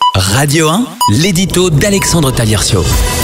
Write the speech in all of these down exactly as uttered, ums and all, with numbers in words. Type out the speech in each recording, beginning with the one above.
Radio un, l'édito d'Alexandre Taliercio.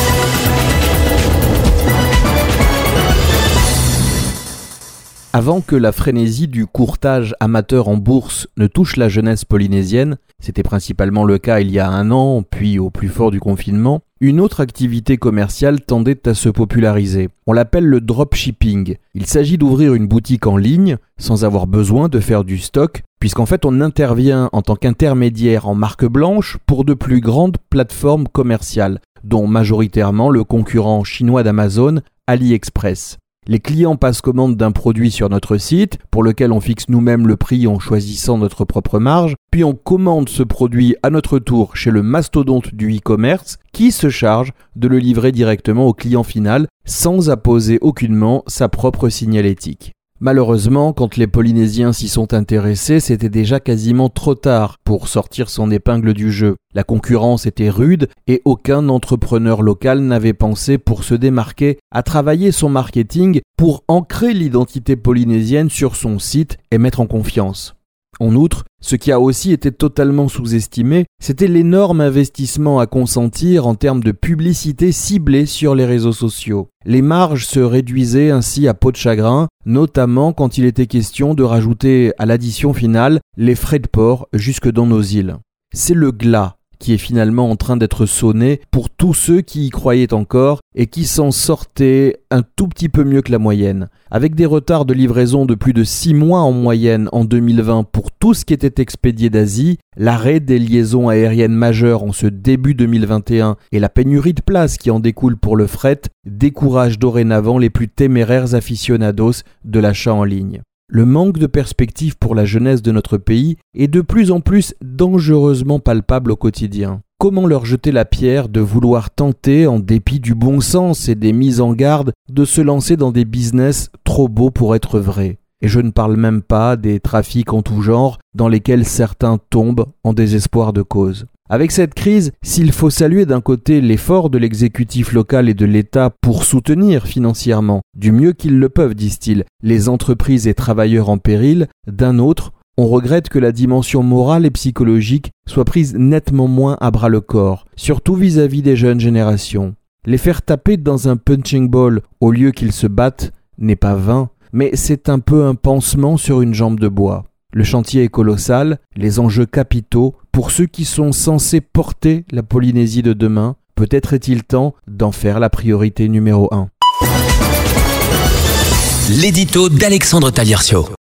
Avant que la frénésie du courtage amateur en bourse ne touche la jeunesse polynésienne, c'était principalement le cas il y a un an, puis au plus fort du confinement, une autre activité commerciale tendait à se populariser. On l'appelle le dropshipping. Il s'agit d'ouvrir une boutique en ligne sans avoir besoin de faire du stock, puisqu'en fait on intervient en tant qu'intermédiaire en marque blanche pour de plus grandes plateformes commerciales, dont majoritairement le concurrent chinois d'Amazon, AliExpress. Les clients passent commande d'un produit sur notre site, pour lequel on fixe nous-mêmes le prix en choisissant notre propre marge, puis on commande ce produit à notre tour chez le mastodonte du e-commerce, qui se charge de le livrer directement au client final, sans apposer aucunement sa propre signalétique. Malheureusement, quand les Polynésiens s'y sont intéressés, c'était déjà quasiment trop tard pour sortir son épingle du jeu. La concurrence était rude et aucun entrepreneur local n'avait pensé, pour se démarquer, à travailler son marketing pour ancrer l'identité polynésienne sur son site et mettre en confiance. En outre, ce qui a aussi été totalement sous-estimé, c'était l'énorme investissement à consentir en termes de publicité ciblée sur les réseaux sociaux. Les marges se réduisaient ainsi à peau de chagrin, notamment quand il était question de rajouter à l'addition finale les frais de port jusque dans nos îles. C'est le glas qui est finalement en train d'être sonné pour tous ceux qui y croyaient encore et qui s'en sortaient un tout petit peu mieux que la moyenne. Avec des retards de livraison de plus de six mois en moyenne en deux mille vingt pour tout ce qui était expédié d'Asie, l'arrêt des liaisons aériennes majeures en ce début deux mille vingt et un et la pénurie de places qui en découle pour le fret découragent dorénavant les plus téméraires aficionados de l'achat en ligne. Le manque de perspective pour la jeunesse de notre pays est de plus en plus dangereusement palpable au quotidien. Comment leur jeter la pierre de vouloir tenter, en dépit du bon sens et des mises en garde, de se lancer dans des business trop beaux pour être vrais? Et je ne parle même pas des trafics en tout genre dans lesquels certains tombent en désespoir de cause. Avec cette crise, s'il faut saluer d'un côté l'effort de l'exécutif local et de l'État pour soutenir financièrement, du mieux qu'ils le peuvent, disent-ils, les entreprises et travailleurs en péril, d'un autre, on regrette que la dimension morale et psychologique soit prise nettement moins à bras-le-corps, surtout vis-à-vis des jeunes générations. Les faire taper dans un punching ball au lieu qu'ils se battent n'est pas vain, mais c'est un peu un pansement sur une jambe de bois. Le chantier est colossal, les enjeux capitaux pour ceux qui sont censés porter la Polynésie de demain. Peut-être est-il temps d'en faire la priorité numéro un. L'édito d'Alexandre Taliercio.